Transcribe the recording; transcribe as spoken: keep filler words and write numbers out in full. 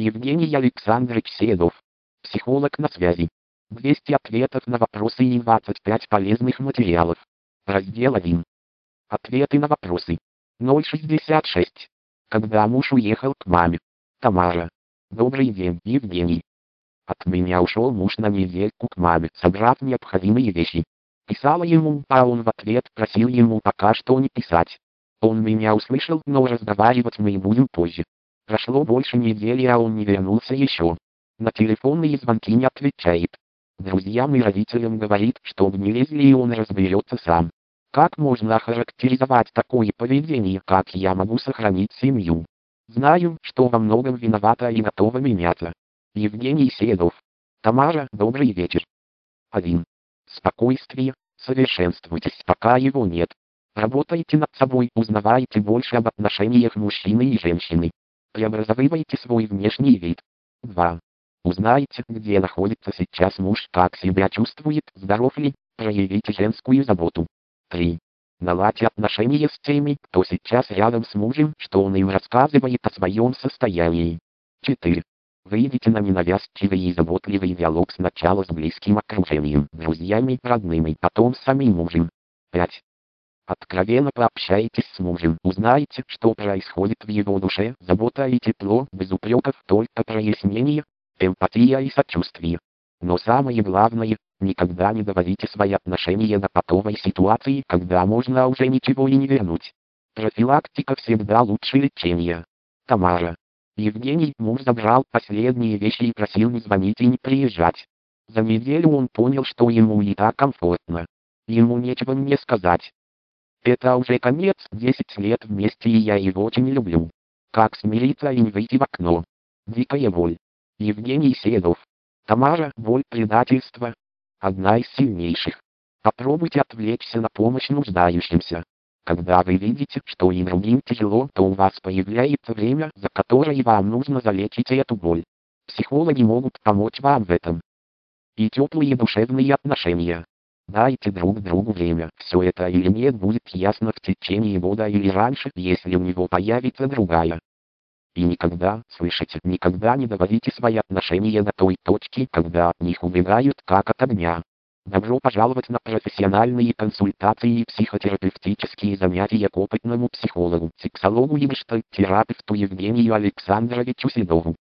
Евгений Александрович Седов. Психолог на связи. двести ответов на вопросы и двадцать пять полезных материалов. Раздел один. Ответы на вопросы. ноль шестьдесят шесть. Когда муж уехал к маме? Тамара. Добрый день, Евгений. От меня ушел муж на недельку к маме, собрав необходимые вещи. Писала ему, а он в ответ просил ему пока что не писать. Он меня услышал, но разговаривать мы будем позже. Прошло больше недели, а он не вернулся еще. На телефонные звонки не отвечает. Друзьям и родителям говорит, чтобы не лезли, и он разберется сам. Как можно охарактеризовать такое поведение, как я могу сохранить семью? Знаю, что во многом виновата и готова меняться. Евгений Седов. Тамара, добрый вечер. один. Спокойствие. Совершенствуйтесь, пока его нет. Работайте над собой, узнавайте больше об отношениях мужчины и женщины. Преобразовывайте свой внешний вид. два. Узнайте, где находится сейчас муж, как себя чувствует, здоров ли, проявите женскую заботу. три. Наладьте отношения с теми, кто сейчас рядом с мужем, что он им рассказывает о своем состоянии. четыре. Выйдите на ненавязчивый и заботливый диалог сначала с близким окружением, друзьями, родными, потом с самим мужем. пять. Откровенно пообщайтесь с мужем, узнайте, что происходит в его душе, забота и тепло, без упреков, только прояснение, эмпатия и сочувствие. Но самое главное, никогда не доводите свои отношения до патовой ситуации, когда можно уже ничего и не вернуть. Профилактика всегда лучше лечения. Тамара. Евгений, муж забрал последние вещи и просил не звонить и не приезжать. За неделю он понял, что ему не так комфортно. Ему нечего мне сказать. Это уже конец, десять лет вместе, и я его очень люблю. Как смириться и не выйти в окно? Дикая боль. Евгений Седов. Тамара, боль предательства. Одна из сильнейших. Попробуйте отвлечься на помощь нуждающимся. Когда вы видите, что и другим тяжело, то у вас появляется время, за которое вам нужно залечить эту боль. Психологи могут помочь вам в этом. И теплые душевные отношения. Дайте друг другу время. Все это или нет будет ясно в течение года или раньше, если у него появится другая. И никогда, слышите, никогда не доводите свои отношения до той точки, когда от них убегают как от огня. Добро пожаловать на профессиональные консультации и психотерапевтические занятия к опытному психологу, сексологу и гештальт-терапевту Евгению Александровичу Седову.